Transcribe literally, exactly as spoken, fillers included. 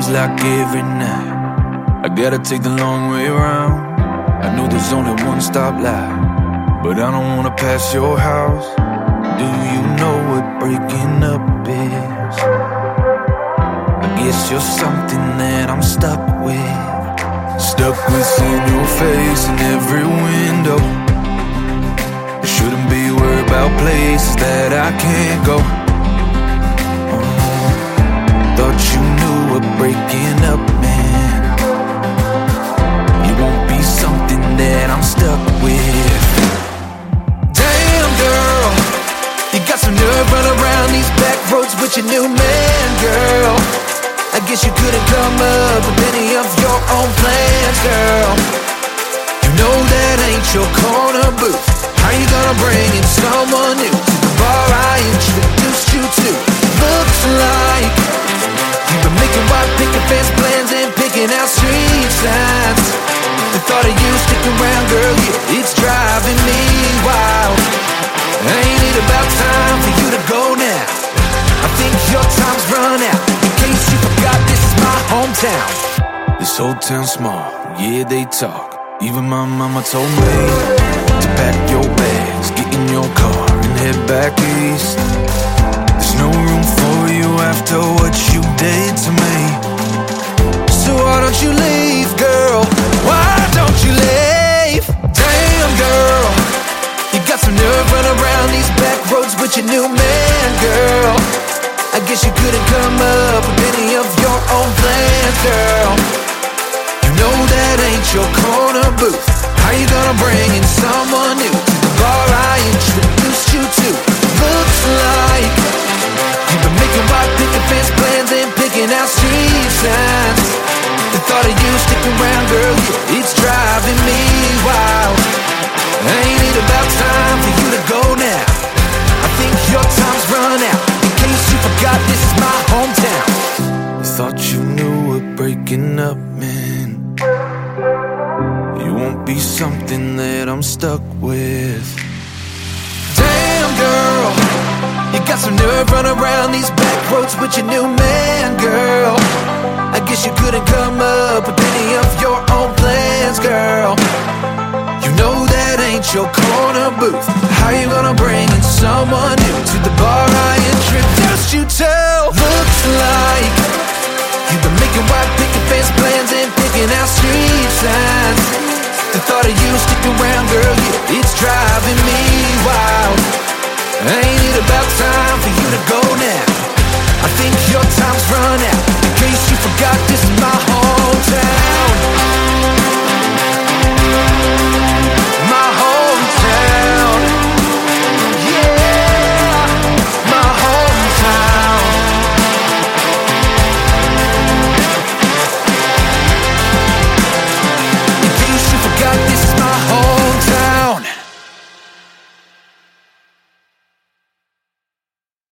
like every night I gotta take the long way around. I know there's only one stoplight, but I don't wanna pass your house. Do you know what breaking up is? I guess you're something that I'm stuck with. Stuck within your face in every window. I shouldn't be worried about places that I can't go. uh, Thought you knew what breaking up meant. You won't be something that I'm stuck with. Damn girl, you got some nerve running around these back roads with your new man, girl. I guess you couldn't come up with any of your own plans, girl. You know that ain't your corner booth. How you gonna bring in someone new to the bar I introduced you to? Looks like you've been making white picket fence plans and picking out street signs. The thought of you sticking around, girl, yeah, it's driving me wild. Ain't it about time for you to go now? I think your time's run out. In case you forgot, this is my hometown. This old town's small, yeah, they talk. Even my mama told me to pack your bags, get in your car and head back east. There's no room for you after what you did to me. So why don't you leave, girl? Why don't you leave? Damn, girl, you got some nerve running around these back roads with your new man, girl. I guess you couldn't come up with any of your own plans, girl. You know that ain't your corner booth. How you gonna bring in someone new to the bar I introduced you to? Looks like you've been making white picket fence plans and picking out street signs. The thought of you sticking around, girl, yeah, it's driving me wild. Ain't it about time for you to go now? I think your time's run out. In case you forgot, this is my hometown. I thought you knew what breaking up meant. You won't be something that I'm stuck with. Damn girl, you got some nerve running around these back roads with your new man, girl. I guess you couldn't come up with any of your own plans, girl. You know that ain't your corner booth. How you gonna bring in